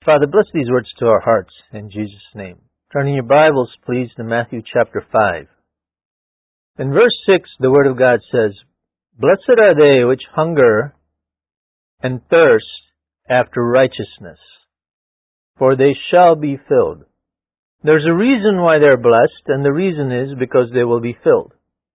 Father, bless these words to our hearts in Jesus' name. Turning your Bibles, please, to Matthew chapter 5. In verse 6, the Word of God says, "Blessed are they which hunger and thirst after righteousness, for they shall be filled." There's a reason why they're blessed, and the reason is because they will be filled.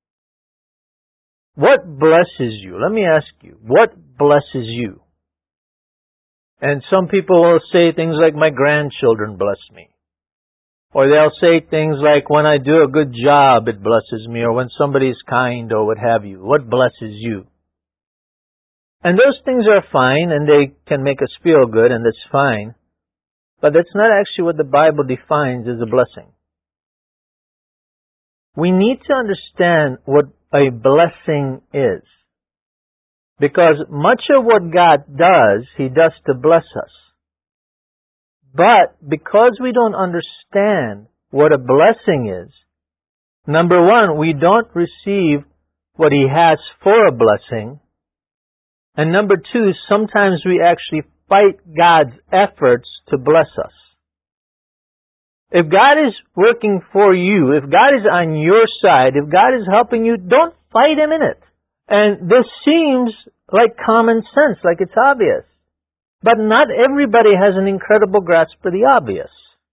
What blesses you? Let me ask you, what blesses you? And some people will say things like, "My grandchildren bless me." Or they'll say things like, "When I do a good job, it blesses me," or "when somebody's kind," or what have you. What blesses you? And those things are fine, and they can make us feel good, and that's fine. But that's not actually what the Bible defines as a blessing. We need to understand what a blessing is. Because much of what God does, He does to bless us. But because we don't understand what a blessing is, number one, we don't receive what He has for a blessing. And number two, sometimes we actually fight God's efforts to bless us. If God is working for you, if God is on your side, if God is helping you, don't fight Him in it. And this seems like common sense, like it's obvious. But not everybody has an incredible grasp for the obvious.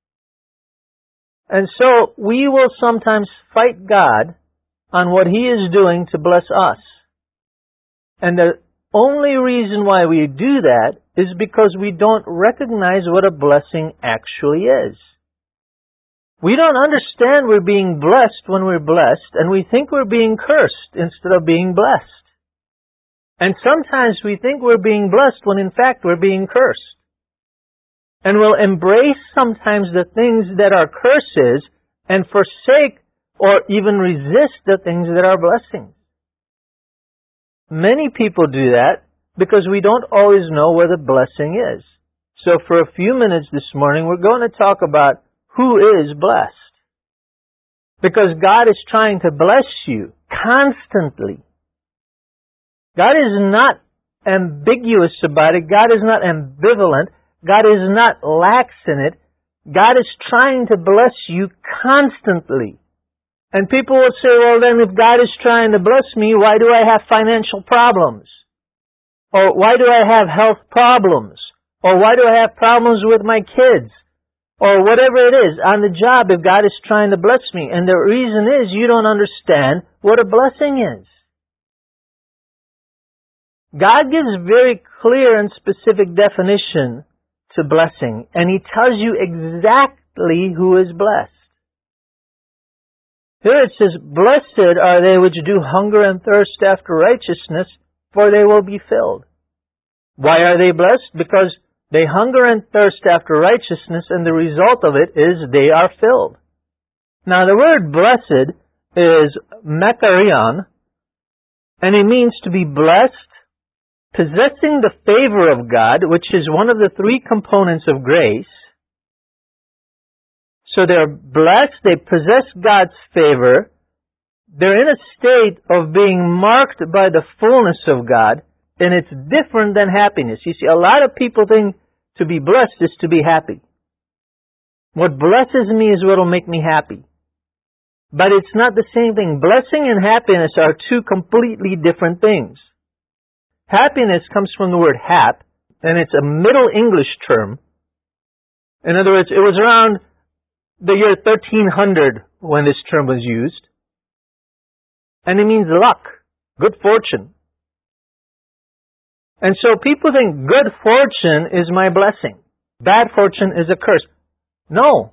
And so we will sometimes fight God on what He is doing to bless us. And the only reason why we do that is because we don't recognize what a blessing actually is. We don't understand we're being blessed when we're blessed, and we think we're being cursed instead of being blessed. And sometimes we think we're being blessed when in fact we're being cursed. And we'll embrace sometimes the things that are curses and forsake or even resist the things that are blessings. Many people do that because we don't always know where the blessing is. So for a few minutes this morning, we're going to talk about who is blessed. Because God is trying to bless you constantly. God is not ambiguous about it. God is not ambivalent. God is not lax in it. God is trying to bless you constantly. And people will say, "Well then, if God is trying to bless me, why do I have financial problems? Or why do I have health problems? Or why do I have problems with my kids? Or whatever it is, on the job, if God is trying to bless me." And the reason is you don't understand what a blessing is. God gives very clear and specific definition to blessing, and He tells you exactly who is blessed. Here it says, "Blessed are they which do hunger and thirst after righteousness, for they will be filled." Why are they blessed? Because they hunger and thirst after righteousness, and the result of it is they are filled. Now the word blessed is makarion, and it means to be blessed, possessing the favor of God, which is one of the three components of grace. So they're blessed, they possess God's favor, they're in a state of being marked by the fullness of God, and it's different than happiness. You see, a lot of people think to be blessed is to be happy. What blesses me is what will make me happy. But it's not the same thing. Blessing and happiness are two completely different things. Happiness comes from the word hap, and it's a Middle English term. In other words, it was around the year 1300 when this term was used. And it means luck, good fortune. And so people think good fortune is my blessing. Bad fortune is a curse. No.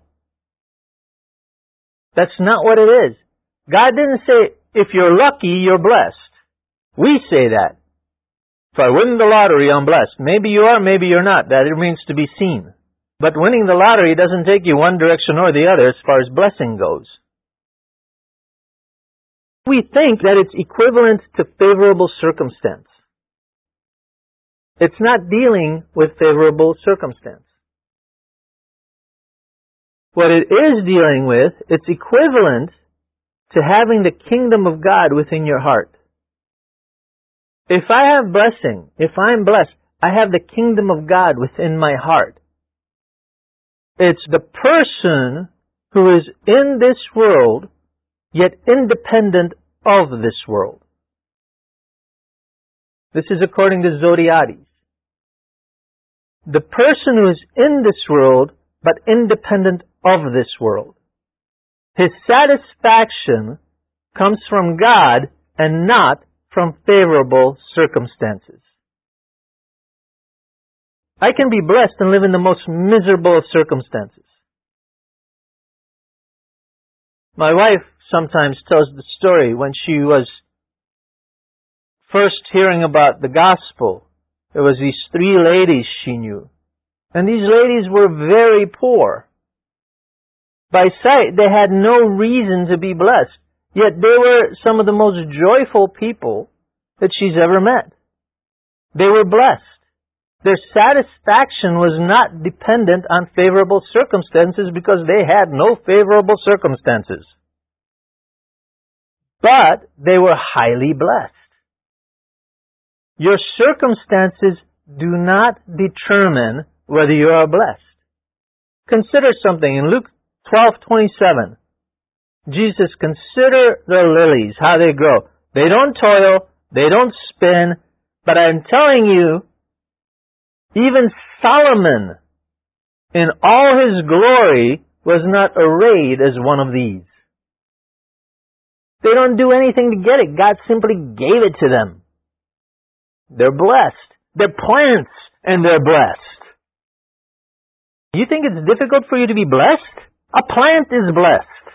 That's not what it is. God didn't say, if you're lucky, you're blessed. We say that. If I win the lottery, I'm blessed. Maybe you are, maybe you're not. That remains to be seen. But winning the lottery doesn't take you one direction or the other as far as blessing goes. We think that it's equivalent to favorable circumstance. It's not dealing with favorable circumstance. What it is dealing with, it's equivalent to having the kingdom of God within your heart. If I have blessing, if I'm blessed, I have the kingdom of God within my heart. It's the person who is in this world, yet independent of this world. This is according to Zodiades. The person who is in this world, but independent of this world. His satisfaction comes from God and not from favorable circumstances. I can be blessed and live in the most miserable of circumstances. My wife sometimes tells the story when she was first hearing about the gospel. There was these 3 ladies she knew. And these ladies were very poor. By sight, they had no reason to be blessed. Yet they were some of the most joyful people that she's ever met. They were blessed. Their satisfaction was not dependent on favorable circumstances because they had no favorable circumstances. But they were highly blessed. Your circumstances do not determine whether you are blessed. Consider something. In Luke 12:27, Jesus, consider the lilies, how they grow. They don't toil, they don't spin, but I'm telling you, even Solomon, in all his glory, was not arrayed as one of these. They don't do anything to get it. God simply gave it to them. They're blessed. They're plants, and they're blessed. You think it's difficult for you to be blessed? A plant is blessed.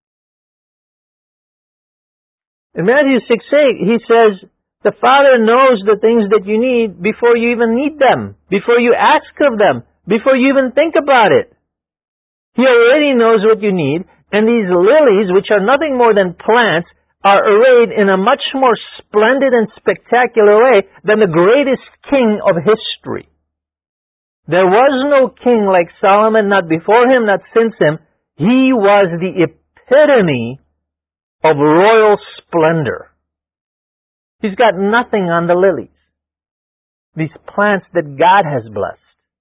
In Matthew 6:8, he says, the Father knows the things that you need before you even need them, before you ask of them, before you even think about it. He already knows what you need, and these lilies, which are nothing more than plants, are arrayed in a much more splendid and spectacular way than the greatest king of history. There was no king like Solomon, not before him, not since him. He was the epitome of royal splendor. He's got nothing on the lilies, these plants that God has blessed.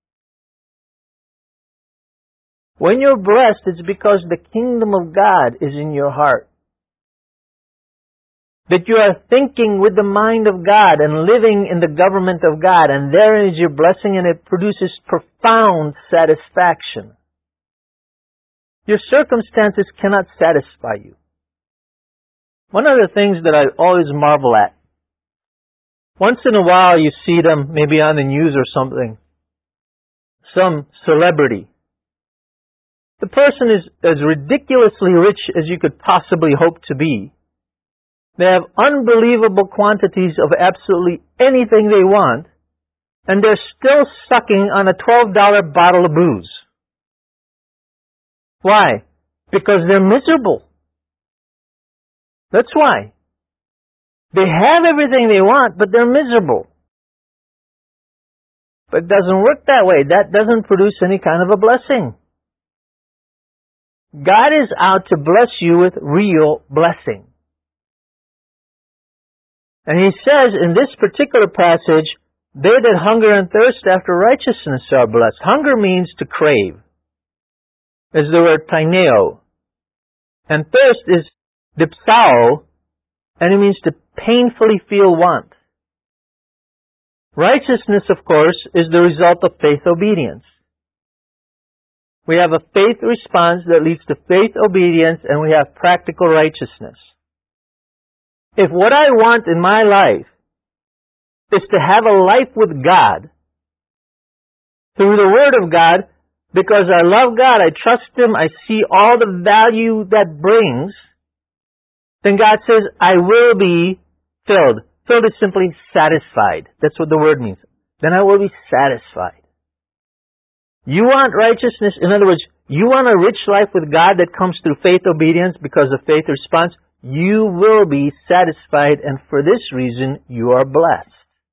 When you're blessed, it's because the kingdom of God is in your heart. That you are thinking with the mind of God and living in the government of God, and therein is your blessing, and it produces profound satisfaction. Your circumstances cannot satisfy you. One of the things that I always marvel at, once in a while you see them, maybe on the news or something, some celebrity. The person is as ridiculously rich as you could possibly hope to be. They have unbelievable quantities of absolutely anything they want, and they're still sucking on a $12 bottle of booze. Why? Because they're miserable. That's why. They have everything they want, but they're miserable. But it doesn't work that way. That doesn't produce any kind of a blessing. God is out to bless you with real blessing. And He says in this particular passage, they that hunger and thirst after righteousness are blessed. Hunger means to crave. Is the word taineo. And thirst is dipsao, and it means to painfully feel want. Righteousness, of course, is the result of faith obedience. We have a faith response that leads to faith obedience, and we have practical righteousness. If what I want in my life is to have a life with God, through the Word of God, because I love God, I trust Him, I see all the value that brings, then God says, I will be filled. Filled is simply satisfied. That's what the word means. Then I will be satisfied. You want righteousness? In other words, you want a rich life with God that comes through faith obedience because of faith response? You will be satisfied, and for this reason, you are blessed.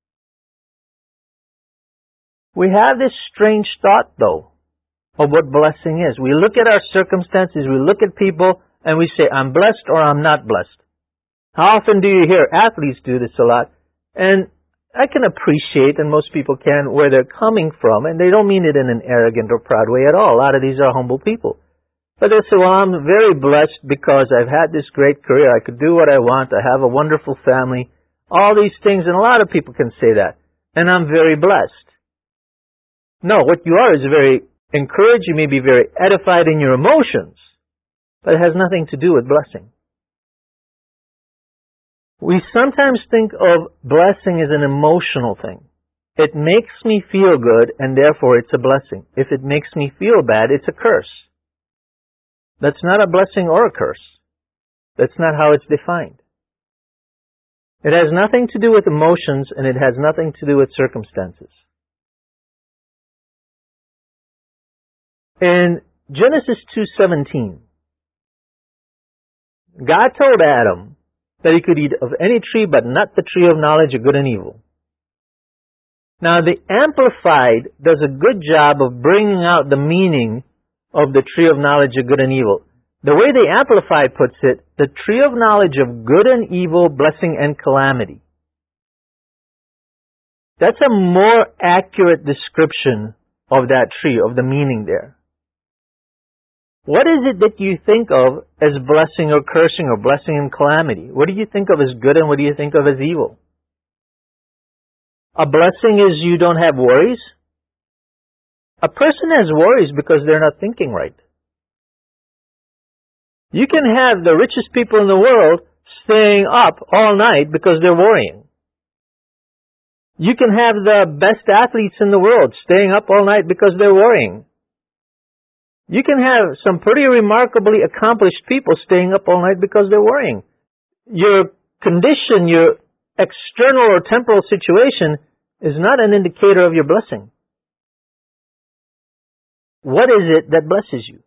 We have this strange thought, though, of what blessing is. We look at our circumstances, we look at people, and we say, I'm blessed or I'm not blessed. How often do you hear athletes do this a lot? And I can appreciate, and most people can, where they're coming from, and they don't mean it in an arrogant or proud way at all. A lot of these are humble people. But they say, well, I'm very blessed because I've had this great career. I could do what I want. I have a wonderful family. All these things, and a lot of people can say that. And I'm very blessed. No, what you are is very encouraged. You may be very edified in your emotions, but it has nothing to do with blessing. We sometimes think of blessing as an emotional thing. It makes me feel good, and therefore it's a blessing. If it makes me feel bad, it's a curse. That's not a blessing or a curse. That's not how it's defined. It has nothing to do with emotions, and it has nothing to do with circumstances. In Genesis 2:17, God told Adam that he could eat of any tree but not the tree of knowledge of good and evil. Now, the Amplified does a good job of bringing out the meaning of the tree of knowledge of good and evil. The way the Amplified puts it, the tree of knowledge of good and evil, blessing and calamity. That's a more accurate description of that tree, of the meaning there. What is it that you think of as blessing or cursing or blessing and calamity? What do you think of as good and what do you think of as evil? A blessing is you don't have worries. A person has worries because they're not thinking right. You can have the richest people in the world staying up all night because they're worrying. You can have the best athletes in the world staying up all night because they're worrying. You can have some pretty remarkably accomplished people staying up all night because they're worrying. Your condition, your external or temporal situation is not an indicator of your blessing. What is it that blesses you?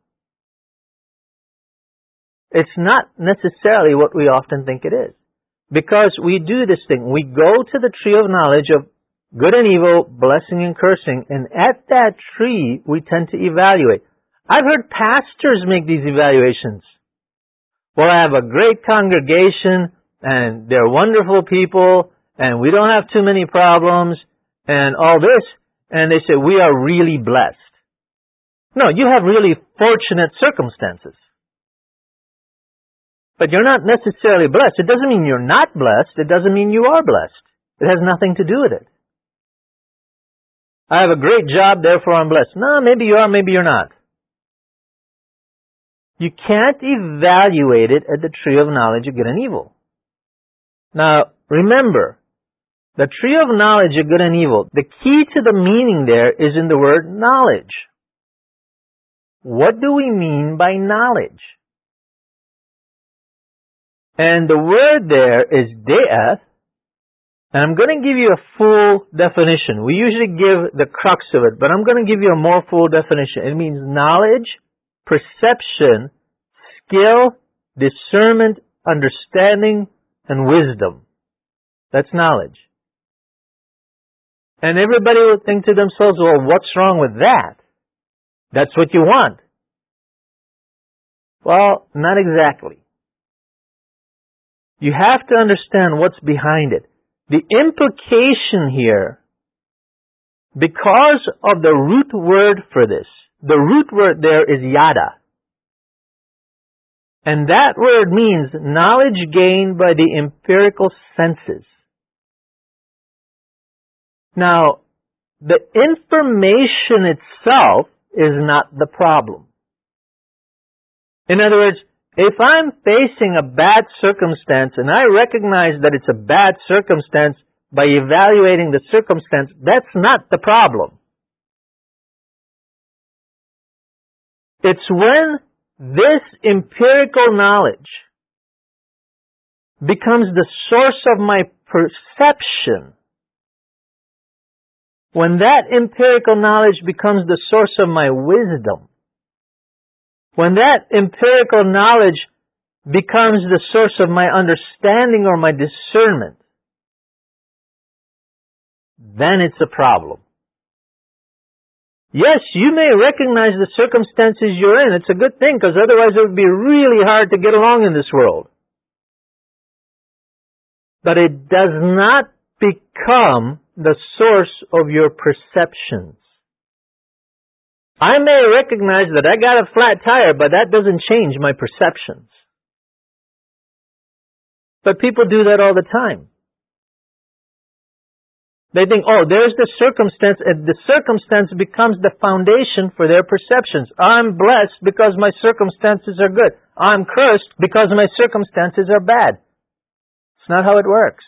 It's not necessarily what we often think it is. Because we do this thing. We go to the tree of knowledge of good and evil, blessing and cursing, and at that tree we tend to evaluate. I've heard pastors make these evaluations. Well, I have a great congregation, and they're wonderful people, and we don't have too many problems, and all this, and they say, we are really blessed. No, you have really fortunate circumstances. But you're not necessarily blessed. It doesn't mean you're not blessed. It doesn't mean you are blessed. It has nothing to do with it. I have a great job, therefore I'm blessed. No, maybe you are, maybe you're not. You can't evaluate it at the tree of knowledge of good and evil. Now, remember, the tree of knowledge of good and evil, the key to the meaning there is in the word knowledge. What do we mean by knowledge? And the word there is de'eth, and I'm going to give you a full definition. We usually give the crux of it, but I'm going to give you a more full definition. It means knowledge, perception, skill, discernment, understanding, and wisdom. That's knowledge. And everybody will think to themselves, well, what's wrong with that? That's what you want. Well, not exactly. You have to understand what's behind it. The implication here, because of the root word for this, the root word there is yada. And that word means knowledge gained by the empirical senses. Now, the information itself is not the problem. In other words, if I'm facing a bad circumstance and I recognize that it's a bad circumstance by evaluating the circumstance, that's not the problem. It's when this empirical knowledge becomes the source of my perception, when that empirical knowledge becomes the source of my wisdom, when that empirical knowledge becomes the source of my understanding or my discernment, then it's a problem. Yes, you may recognize the circumstances you're in. It's a good thing, because otherwise it would be really hard to get along in this world. But it does not become the source of your perceptions. I may recognize that I got a flat tire, but that doesn't change my perceptions. But people do that all the time. They think, oh, there's the circumstance, and the circumstance becomes the foundation for their perceptions. I'm blessed because my circumstances are good. I'm cursed because my circumstances are bad. It's not how it works.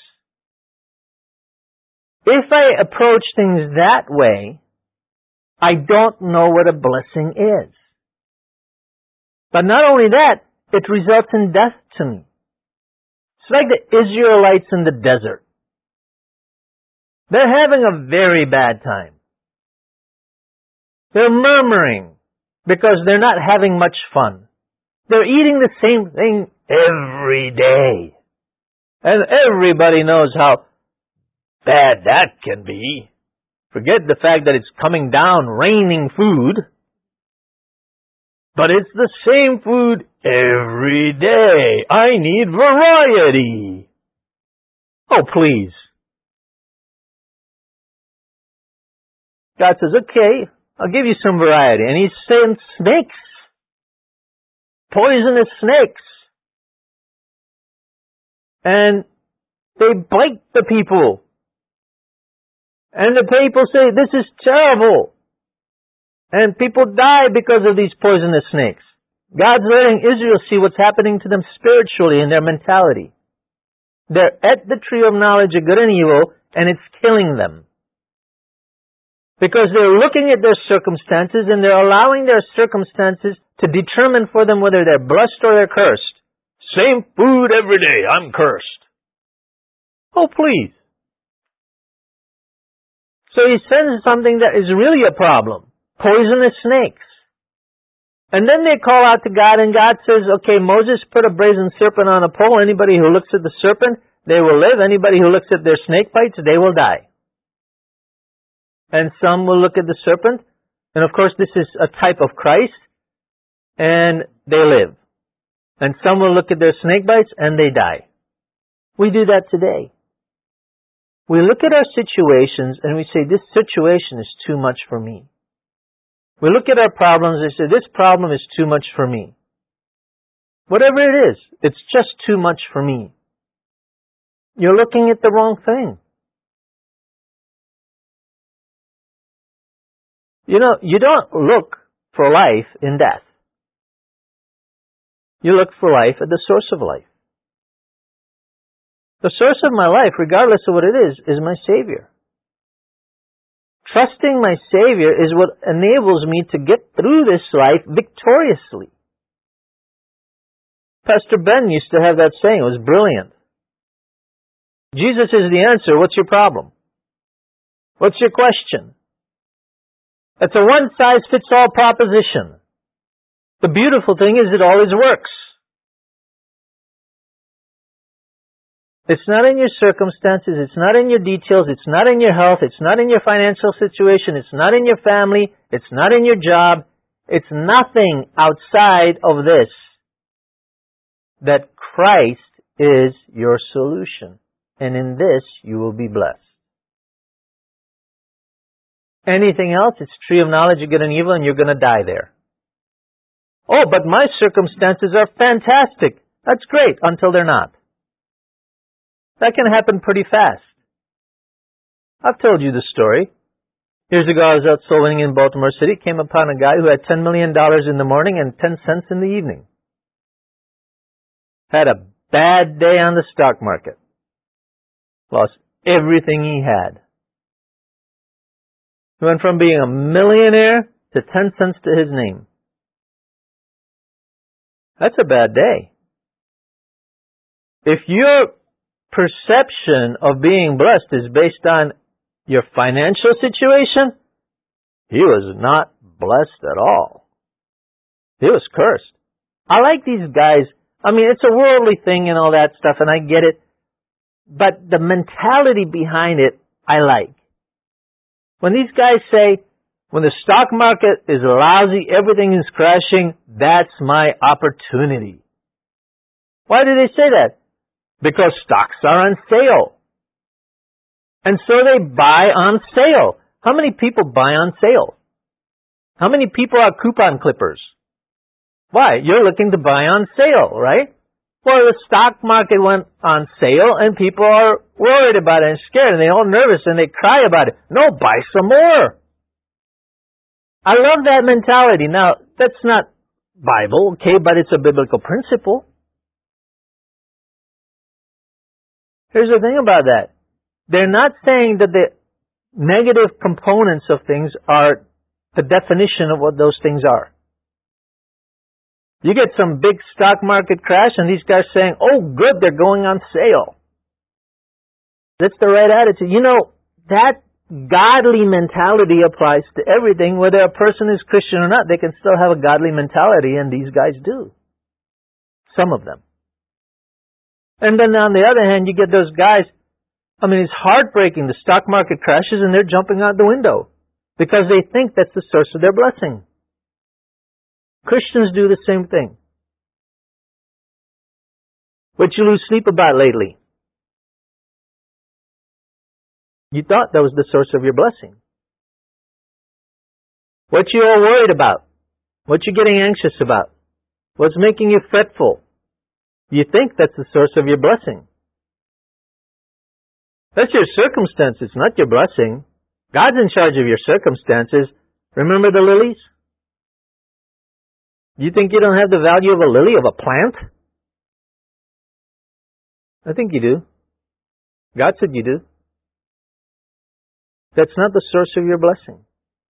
If I approach things that way, I don't know what a blessing is. But not only that, it results in death to me. It's like the Israelites in the desert. They're having a very bad time. They're murmuring because they're not having much fun. They're eating the same thing every day. And everybody knows how bad that can be. Forget the fact that it's coming down, raining food. But it's the same food every day. I need variety. Oh, please. God says, okay, I'll give you some variety. And He's saying snakes. Poisonous snakes. And they bite the people. And the people say, this is terrible. And people die because of these poisonous snakes. God's letting Israel see what's happening to them spiritually in their mentality. They're at the tree of knowledge of good and evil, and it's killing them. Because they're looking at their circumstances, and they're allowing their circumstances to determine for them whether they're blessed or they're cursed. Same food every day, I'm cursed. Oh, please. So He sends something that is really a problem. Poisonous snakes. And then they call out to God, and God says, okay, Moses put a brazen serpent on a pole. Anybody who looks at the serpent, they will live. Anybody who looks at their snake bites, they will die. And some will look at the serpent, and of course this is a type of Christ, and they live. And some will look at their snake bites, and they die. We do that today. We look at our situations and we say, this situation is too much for me. We look at our problems and say, this problem is too much for me. Whatever it is, it's just too much for me. You're looking at the wrong thing. You know, you don't look for life in death. You look for life at the source of life. The source of my life, regardless of what it is my Savior. Trusting my Savior is what enables me to get through this life victoriously. Pastor Ben used to have that saying. It was brilliant. Jesus is the answer. What's your problem? What's your question? It's a one-size-fits-all proposition. The beautiful thing is it always works. It's not in your circumstances, it's not in your details, it's not in your health, it's not in your financial situation, it's not in your family, it's not in your job, it's nothing outside of this. That Christ is your solution. And in this, you will be blessed. Anything else, it's tree of knowledge of good and evil, and you're going to die there. Oh, but my circumstances are fantastic. That's great, until they're not. That can happen pretty fast. I've told you the story. Years ago, I was out soul winning in Baltimore City, came upon a guy who had $10 million in the morning and 10 cents in the evening. Had a bad day on the stock market. Lost everything he had. He went from being a millionaire to 10 cents to his name. That's a bad day. If your perception of being blessed is based on your financial situation, he was not blessed at all. He was cursed. I like these guys. I mean, it's a worldly thing and all that stuff, and I get it. But the mentality behind it, I like. When these guys say, when the stock market is lousy, everything is crashing, that's my opportunity. Why do they say that? Because stocks are on sale. And so they buy on sale. How many people buy on sale? How many people are coupon clippers? Why? You're looking to buy on sale, right? Well, the stock market went on sale and people are worried about it and scared and they're all nervous and they cry about it. No, buy some more. I love that mentality. Now, that's not Bible, okay, but it's a biblical principle. Here's the thing about that. They're not saying that the negative components of things are the definition of what those things are. You get some big stock market crash and these guys saying, oh good, they're going on sale. That's the right attitude. You know, that godly mentality applies to everything. Whether a person is Christian or not, they can still have a godly mentality, and these guys do. Some of them. And then on the other hand, you get those guys, I mean, it's heartbreaking. The stock market crashes and they're jumping out the window because they think that's the source of their blessing. Christians do the same thing. What you lose sleep about lately? You thought that was the source of your blessing. What you are worried about? What you're getting anxious about? What's making you fretful? You think that's the source of your blessing. That's your circumstances, not your blessing. God's in charge of your circumstances. Remember the lilies? You think you don't have the value of a lily, of a plant? I think you do. God said you do. That's not the source of your blessing.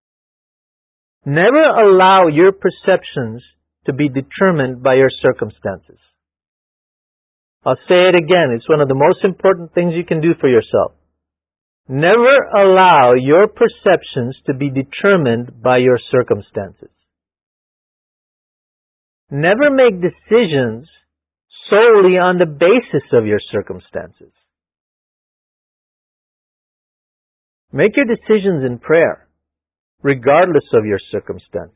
Never allow your perceptions to be determined by your circumstances. I'll say it again. It's one of the most important things you can do for yourself. Never allow your perceptions to be determined by your circumstances. Never make decisions solely on the basis of your circumstances. Make your decisions in prayer, regardless of your circumstances.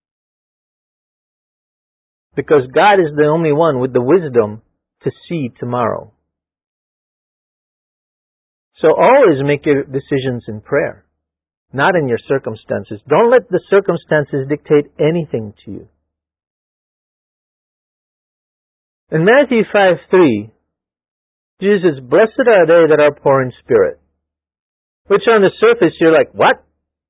Because God is the only one with the wisdom to see tomorrow. So always make your decisions in prayer, not in your circumstances. Don't let the circumstances dictate anything to you. In Matthew 5:3, Jesus says, "Blessed are they that are poor in spirit." Which on the surface you're like, what?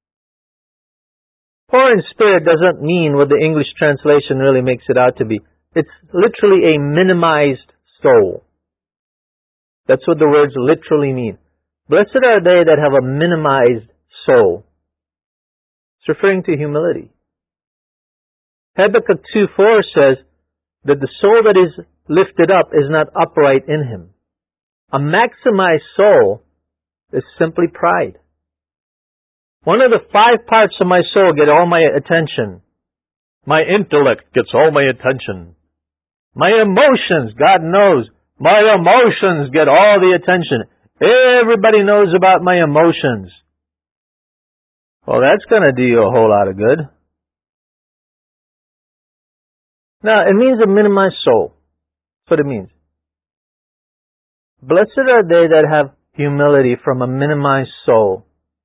Poor in spirit doesn't mean what the English translation really makes it out to be. It's literally a minimized soul. That's what the words literally mean. Blessed are they that have a minimized soul. It's referring to humility. Habakkuk 2:4 says that the soul that is lifted up is not upright in him. A maximized soul is simply pride. One of the 5 parts of my soul get all my attention. My intellect gets all my attention. My emotions, God knows, my emotions get all the attention. Everybody knows about my emotions. Well, that's going to do you a whole lot of good. Now, it means a minimized soul. That's what it means. Blessed are they that have humility from a minimized soul,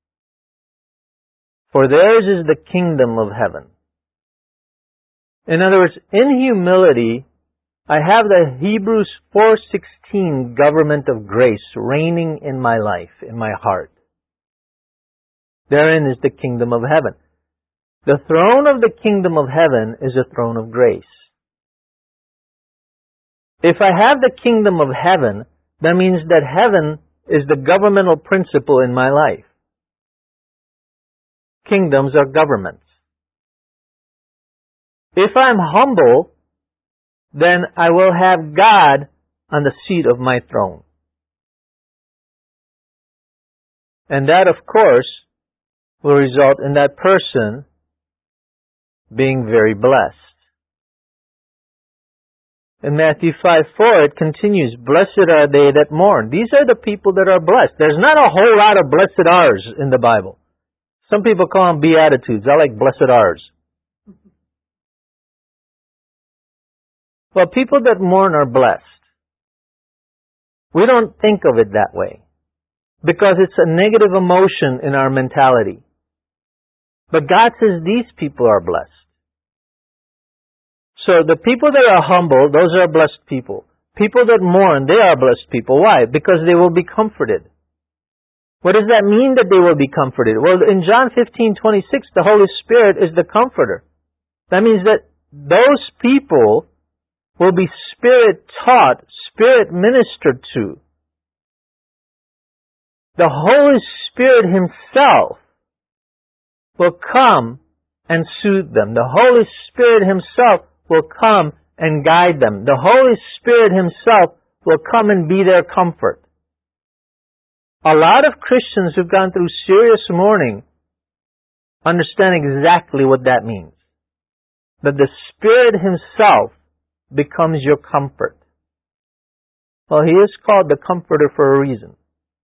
for theirs is the kingdom of heaven. In other words, in humility, I have the Hebrews 4:16 government of grace reigning in my life, in my heart. Therein is the kingdom of heaven. The throne of the kingdom of heaven is a throne of grace. If I have the kingdom of heaven, that means that heaven is the governmental principle in my life. Kingdoms are governments. If I'm humble, then I will have God on the seat of my throne. And that, of course, will result in that person being very blessed. In Matthew 5:4, it continues, "Blessed are they that mourn." These are the people that are blessed. There's not a whole lot of blessed R's in the Bible. Some people call them Beatitudes. I like blessed R's. Well, people that mourn are blessed. We don't think of it that way. because it's a negative emotion in our mentality. But God says these people are blessed. So the people that are humble, those are blessed people. People that mourn, they are blessed people. Why? Because they will be comforted. What does that mean that they will be comforted? Well, in John 15:26, the Holy Spirit is the comforter. That means that those people will be Spirit taught, Spirit ministered to. The Holy Spirit Himself will come and soothe them. The Holy Spirit Himself will come and guide them. The Holy Spirit Himself will come and be their comfort. A lot of Christians who've gone through serious mourning understand exactly what that means. That the Spirit Himself becomes your comfort. Well, He is called the Comforter for a reason.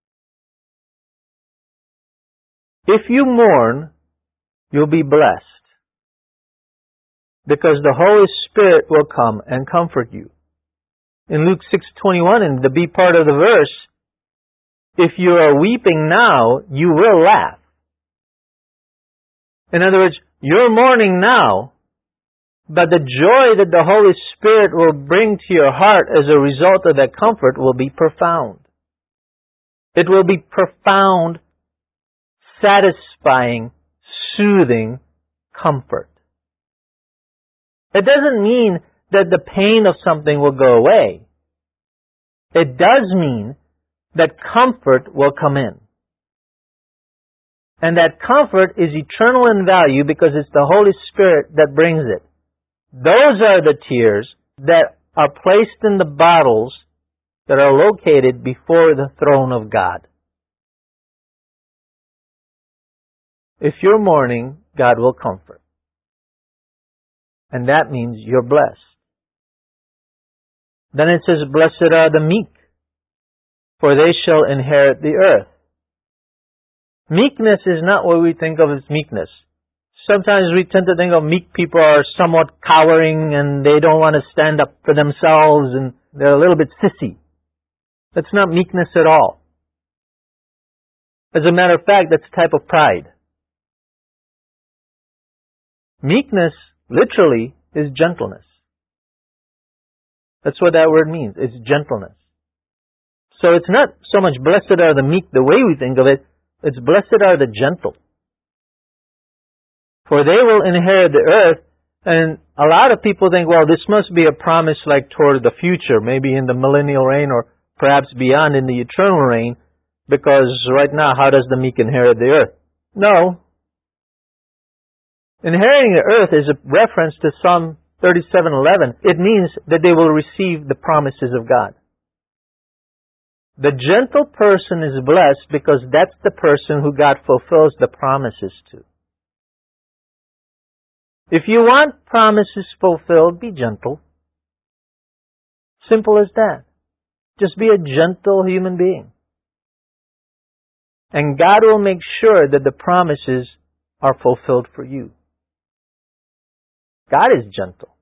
If you mourn, you'll be blessed, because the Holy Spirit will come and comfort you. In Luke 6:21, in the B part of the verse, if you are weeping now, you will laugh. In other words, you're mourning now, but the joy that the Holy Spirit will bring to your heart as a result of that comfort will be profound. It will be profound, satisfying, soothing comfort. It doesn't mean that the pain of something will go away. It does mean that comfort will come in. And that comfort is eternal in value because it's the Holy Spirit that brings it. Those are the tears that are placed in the bottles that are located before the throne of God. If you're mourning, God will comfort. And that means you're blessed. Then it says, blessed are the meek, for they shall inherit the earth. Meekness is not what we think of as meekness. Sometimes we tend to think of meek people are somewhat cowering and they don't want to stand up for themselves and they're a little bit sissy. That's not meekness at all. As a matter of fact, that's a type of pride. Meekness, literally, is gentleness. That's what that word means. It's gentleness. So it's not so much blessed are the meek the way we think of it. It's blessed are the gentle. For they will inherit the earth. And a lot of people think, well, this must be a promise like toward the future, maybe in the millennial reign or perhaps beyond in the eternal reign, because right now, how does the meek inherit the earth? No. Inheriting the earth is a reference to Psalm 37:11. It means that they will receive the promises of God. The gentle person is blessed because that's the person who God fulfills the promises to. If you want promises fulfilled, be gentle. Simple as that. Just be a gentle human being. And God will make sure that the promises are fulfilled for you. God is gentle.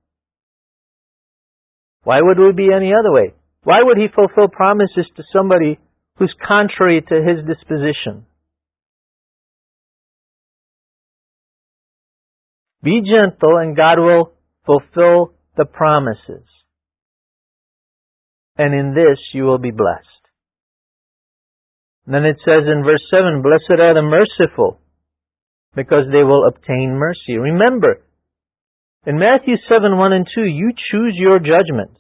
Why would we be any other way? Why would He fulfill promises to somebody who's contrary to His disposition? Be gentle and God will fulfill the promises. And in this you will be blessed. And then it says in verse 7, blessed are the merciful, because they will obtain mercy. Remember, in Matthew 7:1 and 2, you choose your judgment.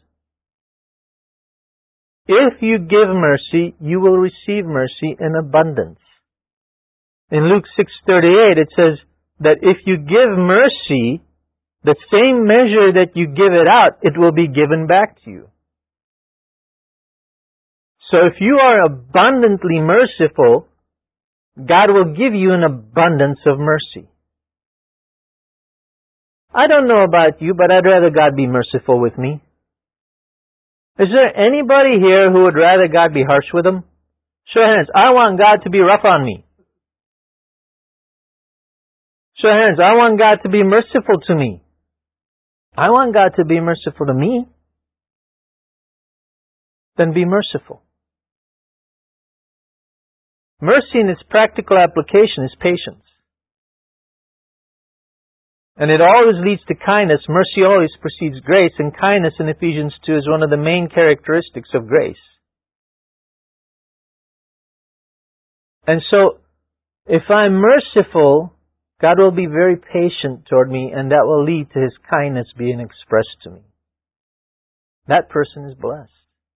If you give mercy, you will receive mercy in abundance. In Luke 6:38, it says that if you give mercy, the same measure that you give it out, it will be given back to you. So if you are abundantly merciful, God will give you an abundance of mercy. I don't know about you, but I'd rather God be merciful with me. Is there anybody here who would rather God be harsh with them? Show your hands. I want God to be rough on me. Show your hands. I want God to be merciful to me. I want God to be merciful to me. Then be merciful. Mercy in its practical application is patience. And it always leads to kindness. Mercy always precedes grace, and kindness in Ephesians 2 is one of the main characteristics of grace. And so, if I'm merciful, God will be very patient toward me, and that will lead to His kindness being expressed to me. That person is blessed.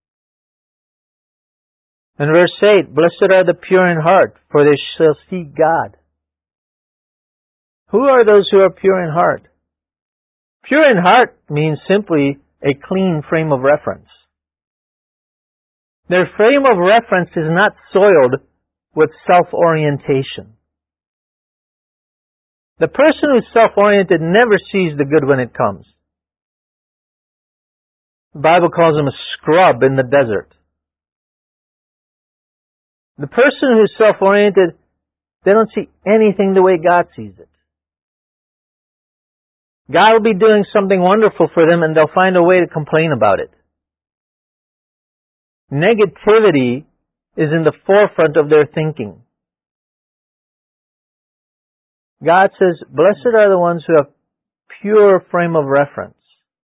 In verse 8, blessed are the pure in heart, for they shall see God. Who are those who are pure in heart? Pure in heart means simply a clean frame of reference. Their frame of reference is not soiled with self-orientation. The person who's self-oriented never sees the good when it comes. The Bible calls him a scrub in the desert. The person who's self-oriented, they don't see anything the way God sees it. God will be doing something wonderful for them, and they'll find a way to complain about it. Negativity is in the forefront of their thinking. God says, blessed are the ones who have pure frame of reference.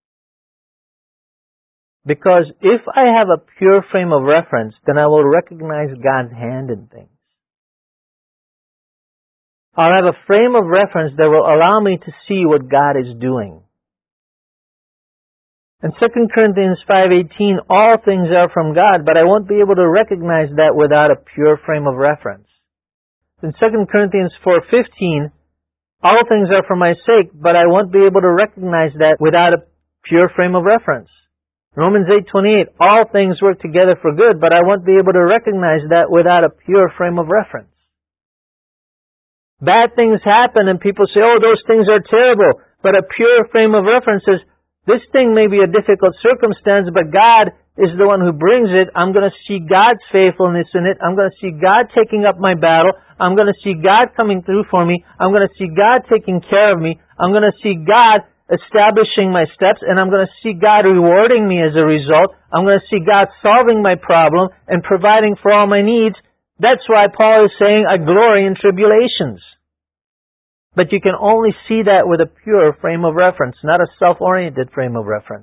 Because if I have a pure frame of reference, then I will recognize God's hand in things. I'll have a frame of reference that will allow me to see what God is doing. In 2 Corinthians 5:18, all things are from God, but I won't be able to recognize that without a pure frame of reference. In 2 Corinthians 4:15, all things are for my sake, but I won't be able to recognize that without a pure frame of reference. Romans 8:28, all things work together for good, but I won't be able to recognize that without a pure frame of reference. Bad things happen and people say, oh, those things are terrible, but a pure frame of reference is, this thing may be a difficult circumstance, but God is the one who brings it. I'm going to see God's faithfulness in it. I'm going to see God taking up my battle. I'm going to see God coming through for me. I'm going to see God taking care of me. I'm going to see God establishing my steps, and I'm going to see God rewarding me as a result. I'm going to see God solving my problem and providing for all my needs. That's why Paul is saying, I glory in tribulations. But you can only see that with a pure frame of reference, not a self-oriented frame of reference.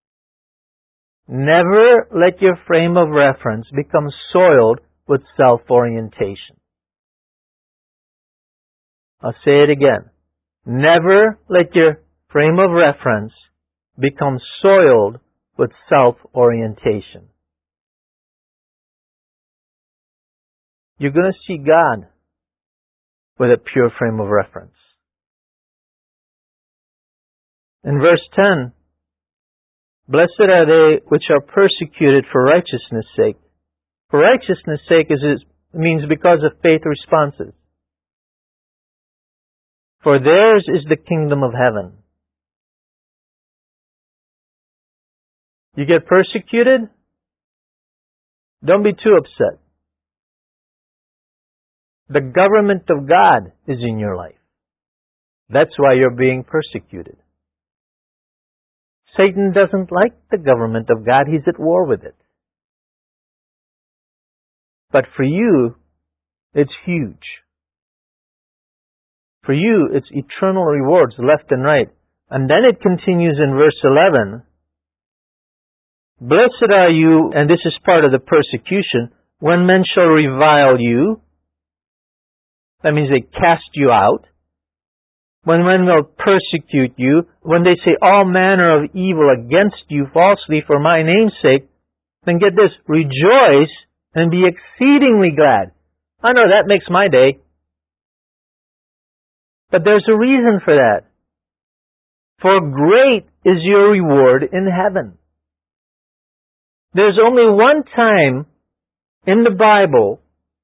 Never let your frame of reference become soiled with self-orientation. I'll say it again. Never let your frame of reference become soiled with self-orientation. You're going to see God with a pure frame of reference. In verse 10, blessed are they which are persecuted for righteousness' sake. For righteousness' sake means because of faith responses. For theirs is the kingdom of heaven. You get persecuted? Don't be too upset. The government of God is in your life. That's why you're being persecuted. Satan doesn't like the government of God. He's at war with it. But for you, it's huge. For you, it's eternal rewards left and right. And then it continues in verse 11. Blessed are you, and this is part of the persecution, when men shall revile you. That means they cast you out. When men will persecute you, when they say all manner of evil against you falsely for my name's sake, then get this, rejoice and be exceedingly glad. I know that makes my day. But there's a reason for that. For great is your reward in heaven. There's only one time in the Bible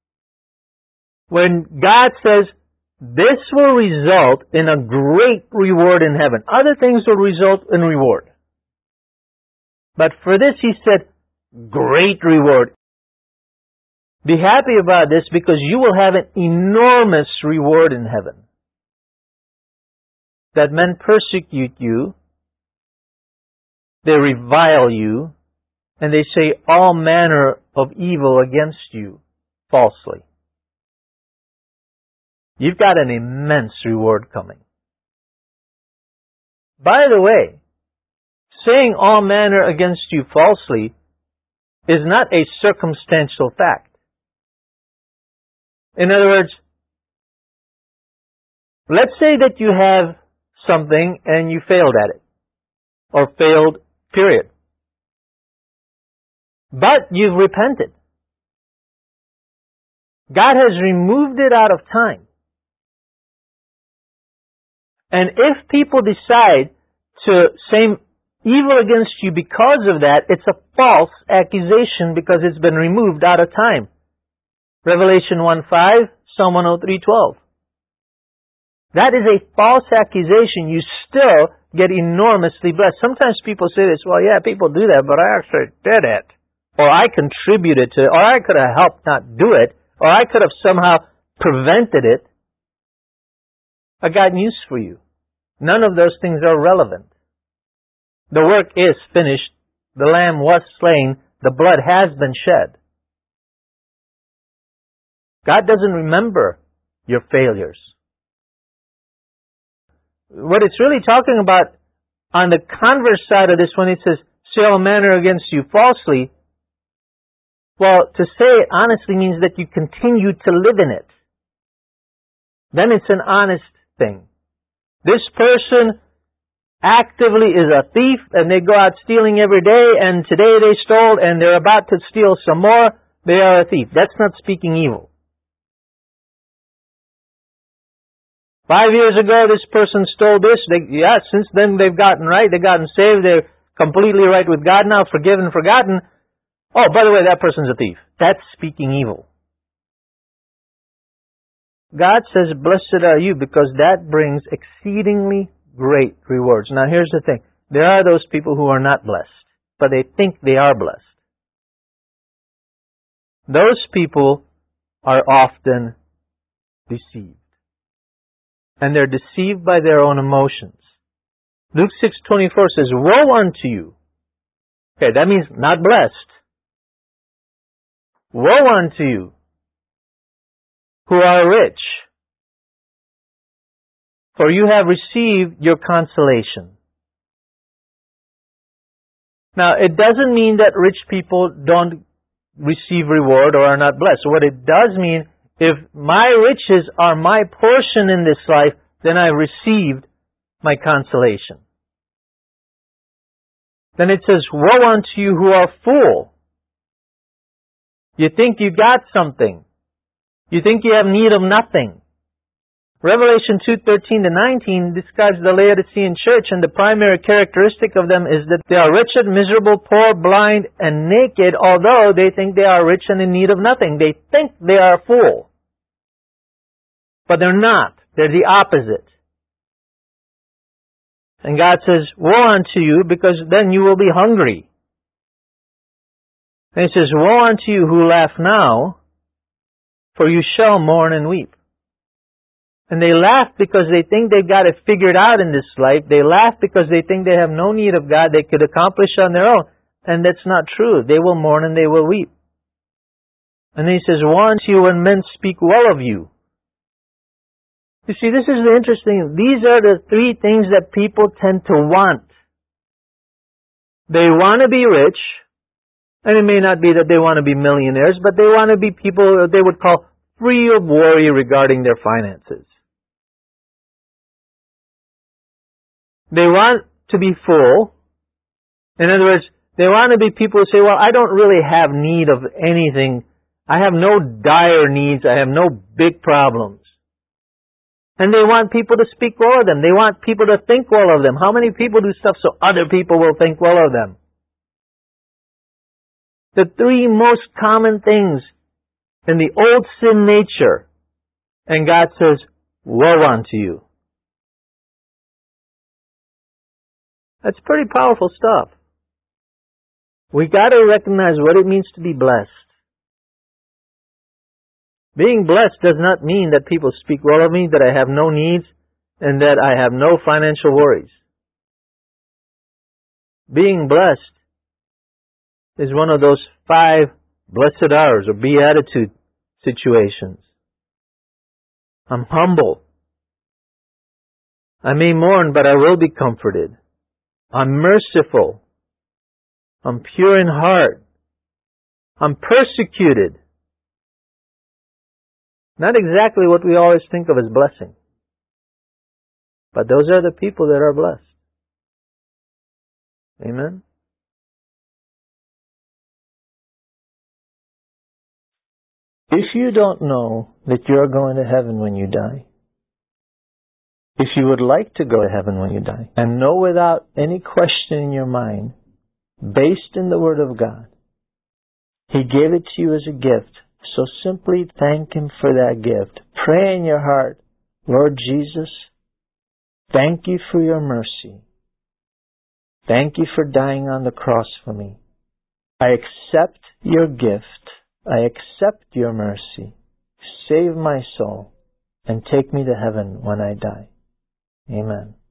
when God says, this will result in a great reward in heaven. Other things will result in reward. But for this, He said, great reward. Be happy about this because you will have an enormous reward in heaven. That men persecute you, they revile you, and they say all manner of evil against you falsely. you've got an immense reward coming. By the way, saying all manner against you falsely is not a circumstantial fact. In other words, let's say that you have something and you failed at it, or failed, period. But you've repented. God has removed it out of time. And if people decide to say evil against you because of that, it's a false accusation because it's been removed out of time. Revelation 1:5, Psalm 103:12. That is a false accusation. You still get enormously blessed. Sometimes people say this, well, yeah, people do that, but I actually did it. Or I contributed to it, or I could have helped not do it, or I could have somehow prevented it. I got news for you. None of those things are relevant. The work is finished. The Lamb was slain. The blood has been shed. God doesn't remember your failures. What it's really talking about on the converse side of this, when it says, say all manner against you falsely, well, to say it honestly means that you continue to live in it. Then it's an honest thing. This person actively is a thief, and they go out stealing every day, and today they stole, and they're about to steal some more. They are a thief. That's not speaking evil. 5 years ago, this person stole this. Since then they've gotten right. They've gotten saved. They're completely right with God now, forgiven, forgotten. Oh, by the way, that person's a thief. That's speaking evil. God says, blessed are you, because that brings exceedingly great rewards. Now here's the thing. There are those people who are not blessed, but they think they are blessed. Those people are often deceived. And they're deceived by their own emotions. Luke 6:24 says, woe unto you. Okay, that means not blessed. Woe unto you who are rich, for you have received your consolation. Now, it doesn't mean that rich people don't receive reward or are not blessed. What it does mean, if my riches are my portion in this life, then I received my consolation. Then it says, woe unto you who are full. You think you got something. You think you have need of nothing. Revelation 2:13-19 describes the Laodicean church, and the primary characteristic of them is that they are wretched, miserable, poor, blind, and naked, although they think they are rich and in need of nothing. They think they are full. But they're not. They're the opposite. And God says, woe unto you, because then you will be hungry. And He says, woe unto you who laugh now, for you shall mourn and weep. And they laugh because they think they've got it figured out in this life. They laugh because they think they have no need of God. They could accomplish on their own. And that's not true. They will mourn and they will weep. And then He says, woe unto you when men speak well of you. You see, this is the interesting. These are the three things that people tend to want. They want to be rich, and it may not be that they want to be millionaires, but they want to be people they would call free of worry regarding their finances. They want to be full. In other words, they want to be people who say, well, I don't really have need of anything. I have no dire needs. I have no big problems. And they want people to speak well of them. They want people to think well of them. How many people do stuff so other people will think well of them? The three most common things in the old sin nature. And God says, woe unto you. That's pretty powerful stuff. We got to recognize what it means to be blessed. Being blessed does not mean that people speak well of me, that I have no needs, and that I have no financial worries. Being blessed is one of those 5 blessed hours or beatitude situations. I'm humble. I may mourn, but I will be comforted. I'm merciful. I'm pure in heart. I'm persecuted. Not exactly what we always think of as blessing. But those are the people that are blessed. Amen? If you don't know that you're going to heaven when you die, if you would like to go to heaven when you die, and know without any question in your mind, based in the Word of God, He gave it to you as a gift, so simply thank Him for that gift. Pray in your heart, Lord Jesus, thank you for your mercy. Thank you for dying on the cross for me. I accept your gift. I accept your mercy. Save my soul and take me to heaven when I die. Amen.